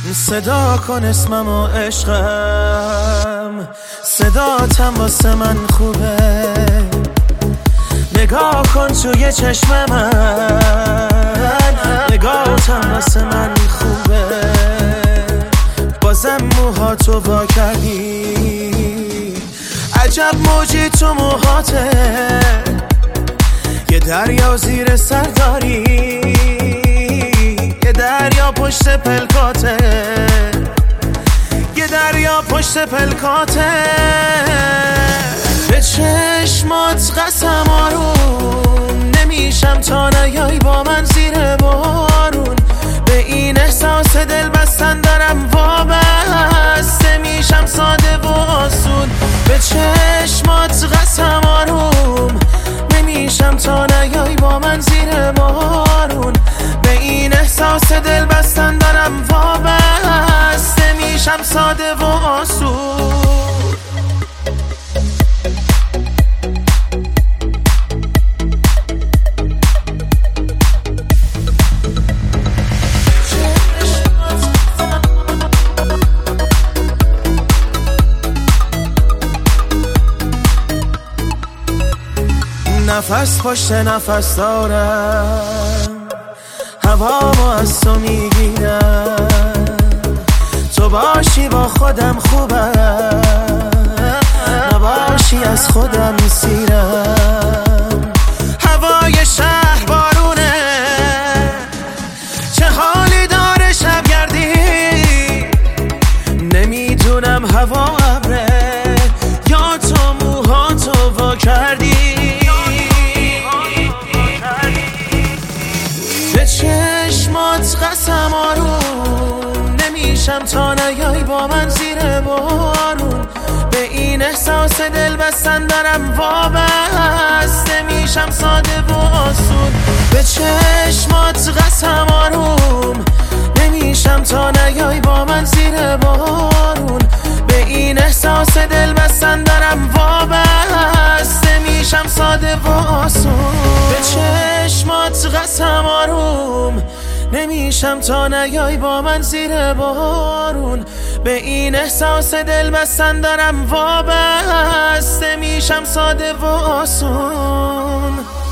صدا کن اسمم و عشقم، صداتم واسه من خوبه. نگاه کن توی چشم من، نگاهتم واسه من خوبه. بازم موهاتو وا کردی، عجب موجی تو موهاته. یه دریا زیر سر داری، یه دریا پشت پلکاته، یه دریا پشت پلکاته. به چشمات قسم آروم نمیشم تا نیای با من زیر بارون. به این احساس دل بستن دارم وابسته میشم ساده و آسون. به چشمات قسم آروم نمیشم تا نیای با من زیر بارون. به این احساس دل بستن دارم وابسته میشم ساده و آسون. نفس پشت نفس دارم، هوامو از تو میگیرم. تو باشی با خودم خوبم، نباشی از خودم سیرم. هوای شهر بارونه، چه حالی داره شبگردی. نمیدونم هوا ابره یا تو موهاتو وا کردی. چشمات قسم آروم نمیشم تا نیای با من زیر بارون. به این احساس دل بستن دارم وابسته میشم ساده و آسون. به چشمات قسم آروم نمیشم تا نیای با من زیر بارون. به این احساس دل بستن دارم وابسته میشم ساده و آسون. به چشمات قسم آروم نمیشم تا نیای با من زیر بارون. به این احساس دل بستن دارم وابسته میشم ساده و آسون.